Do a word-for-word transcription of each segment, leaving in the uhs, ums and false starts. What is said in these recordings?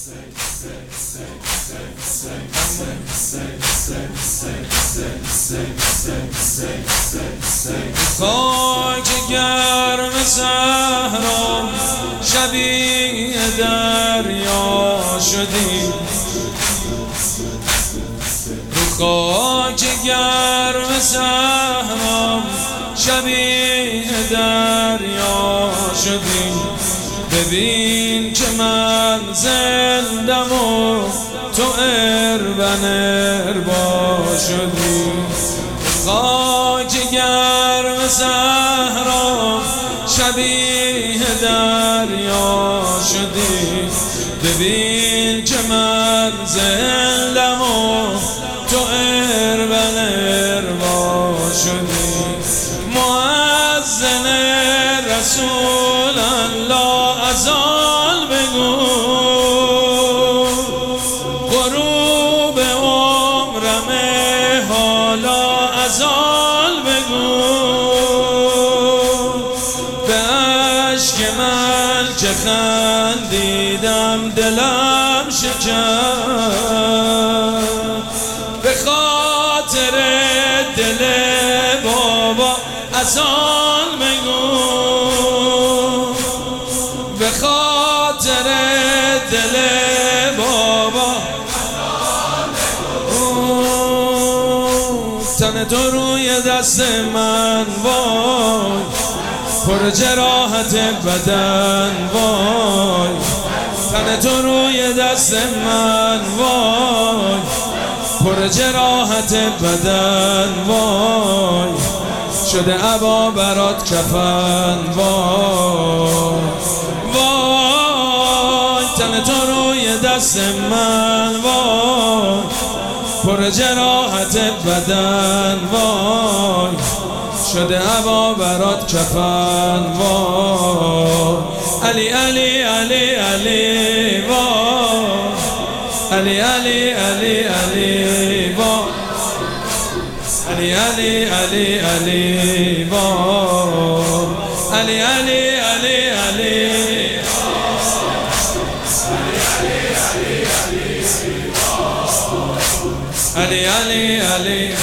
خاک گرم صحرا شبیه دریا شدیم، رو خاک گرم صحرا شبیه دریا شدیم. ببین که من زندم و تو اربن اربا شدی. خاک گرم صحرا شبیه دریا شدی. ببین که من زندم و تو اربن اربا شدی. مؤذن رسول الله اذان بگو، غروب عمرم حالا اذان بگو. به عشق من که خندیدم دلم شکست، به خاطر دل بابا اذان بگو، به خاطر دل بابا تن تو روی دست من وای، پر جراحت بدن وای. تن تو روی دست من وای، پر جراحت بدن وای. شده عبا برات کفن وای وای. تن تو روی دست من وای، پر جراحت بدن وای. شده عبا برات کفن وای. علی علی علی علی وای، علی علی علی علی وای، علی علی علی علی وای، علی علی علی علی علی علی علی.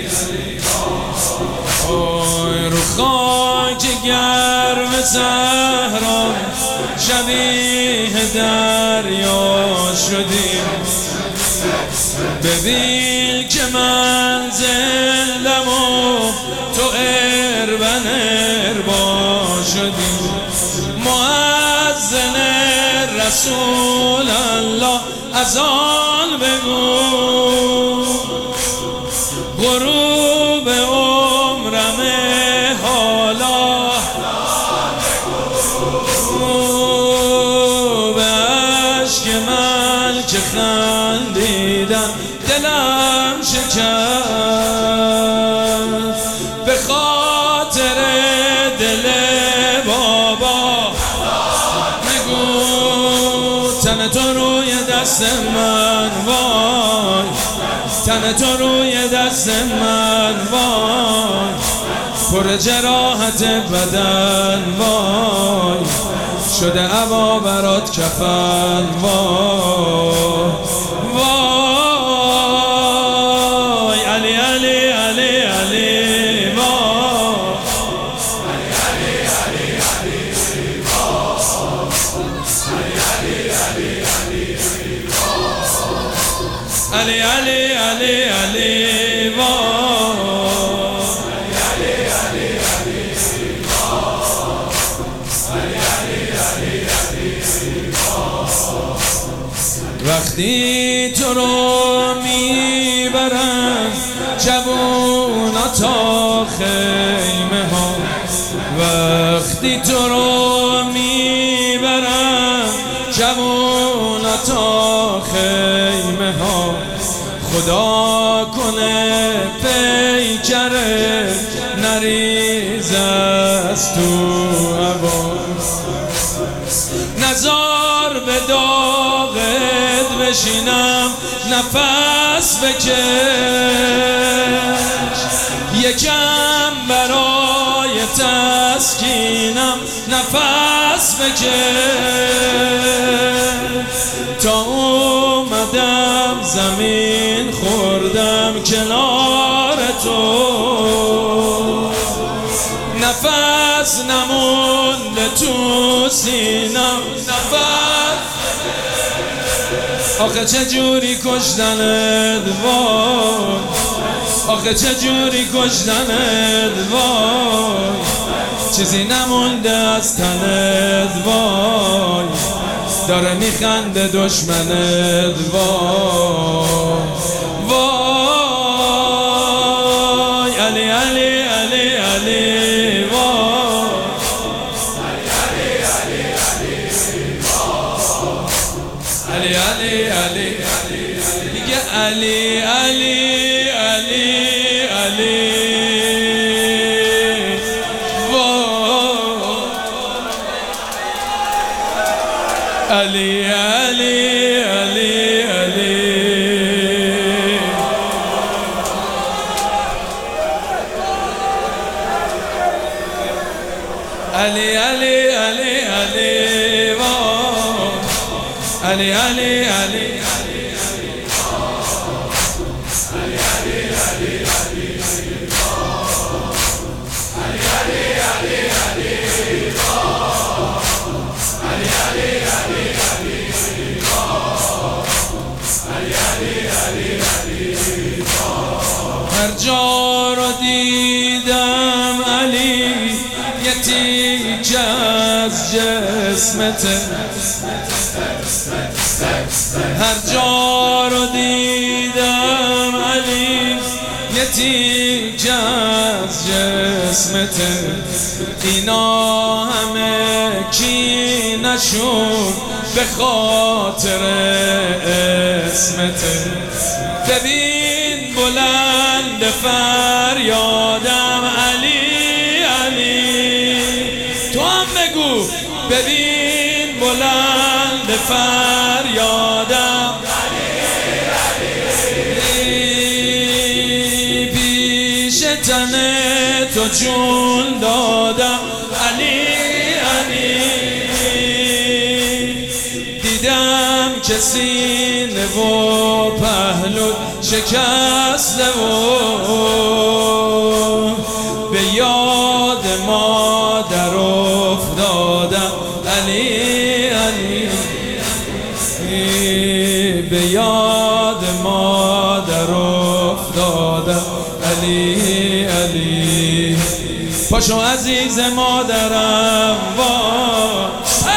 اوی رو خاک گرم صحرا شبیه دریا شدیم. ببین که من زندم و تو اربن اربا شدیم. مؤذن رسول الله اذان بگو، غروب عمرم حالا به عشق من که خندیدم دلم شکست، به خاطر دل بابا نگو. تن تو روی دست من وای، تن تو روی دست من وای، پر جراحت بدن وای. شده عبا برات کفن وای وای. علی علی علی علی وای، علی علی علی علی وای، علی علی علی علی وای. وقتی تو رو میبرن جوونا تا خیمه ها، وقتی تو رو میبرن جوونا تا خیمه ها. خدا کنه پیکره نریز از تو هوا، نزار به داغت بشینم نفس بکش، یکم برای تسکینم نفس بکش. تا اومدم زمین خوردم کنار تو، نفس نمونده تو سینم، نفس. آخه چه جوری کشتنت وای، آخه چه جوری کشتنت وای، چیزی نمونده از تنت وای، داره میخنده دشمنت وای وای. علی علی علی علی وای، علی علی علی دیگه علی علی علی علی علی علی علی علی علی علی علی علی علی علی علی هر جا رو دیدم علی یه تیکه از جسمته، هر جا رو دیدم علی یه تیکه از جسمته، اینا همه کی نشون به خاطر اسمته. ببین بلند فریادم علی علی، تو هم بگو ببین بلند فریادم علی علی، پیش تن تو جون دادم علی علی، دیدم که سینه و پهلو شکسته و به یاد مادر افتادم علی علی، به یاد مادر افتادم علی علی. پاشو عزیز مادرم وای،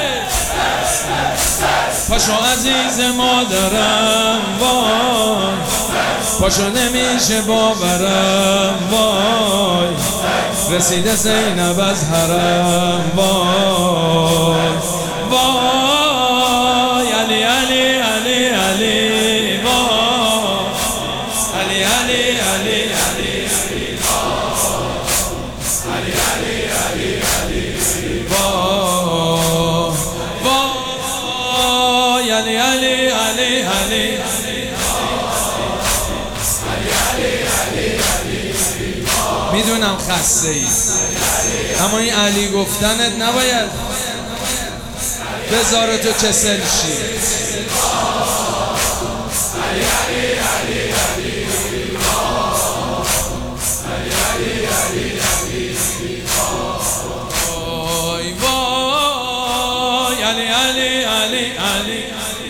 پاشو عزیز مادرم وای، پاشو نمیشه باورم وای، رسیده زینب از حرم وای وای. علی علی علی علی وای، علی علی علی علی علی علی علی علی وای وای. علی علی علی علی میدونم خسته ای، اما این علی گفتنت نباید بذاره تو کسل شی. وای وای. علی علی علی علی